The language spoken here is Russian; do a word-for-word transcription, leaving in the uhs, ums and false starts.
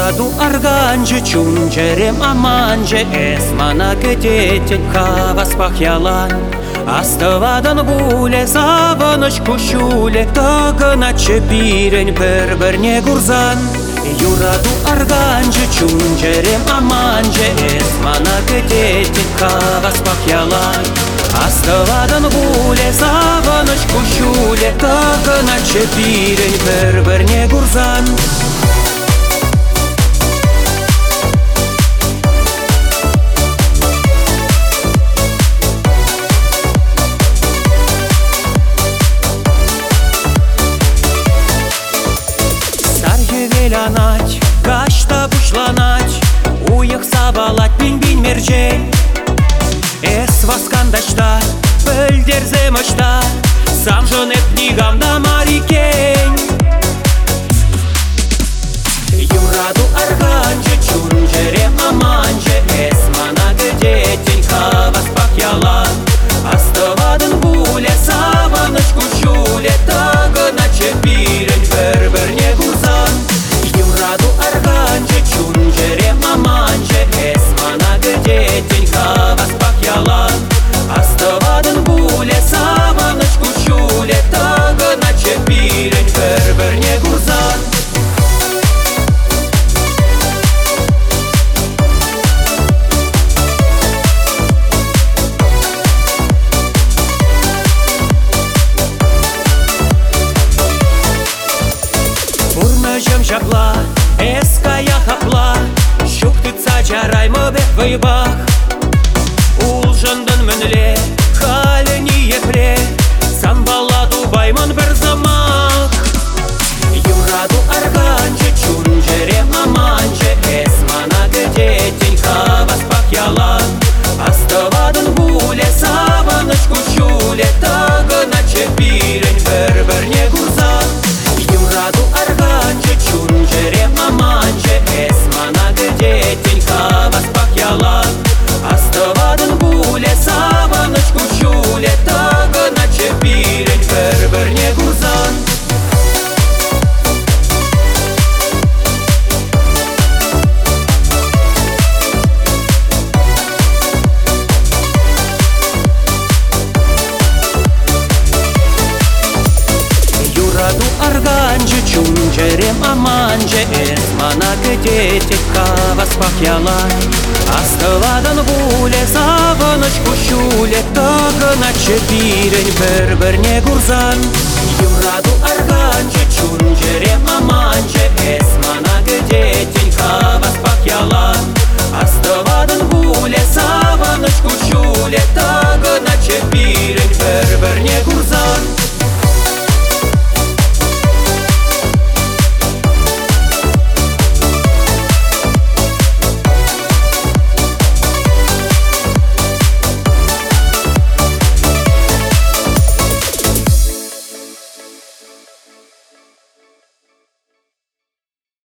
Юраду арганже чунчерем аманже эсмана кететен хавас пахялан. Астывадан буле савыныч кушуле тагына чепирен бер-берне гурзан. Юраду арганже чунчерем аманже эсмана кететен хавас пахялан. Астывадан буле савыныч кушуле тагына чепирен бер-берне гурзан. Велянать, кашта бушланать, уйых сабалать бин-бин мерджей. Эс васкандашта, пөлдерземышта, сам жонеп нигамда марикень. Юраду арганже, чунжерем аманже, эс мана гедетень хавас пахялан. Астывадын буле саваныч кушуле тагына чепирень бер-берне гурзан. Юраду арганже чунжерем аманже эсмана гедетень хавас пахялан. Астывадын буле саваныч кушуле тагына чепирень бер-берне гурзан. Урнажым жапла, эская хапла, шуктыца жараймы бек вайбах. Улжындын мінле, халі не епре, санбаладу баймын бір замақ. Юраду арганже, чунжерем аманже, эсмана гедетень хавас пахялан. Астывадын буле саваныч кушуле тагына чепирень бер-берне гурзан. Юраду арганже чунжерем аманже эсмана гедетень хавас пахялан. Астывадын буле саваныч кушуле тагына чепирень бер-берне гурзан. Юраду арганже чунжерем аманже эсмана гедетень хавас пахялан. Астывадан буле саваныч кушуле тагына чепирень бер-берне гурзан. Юраду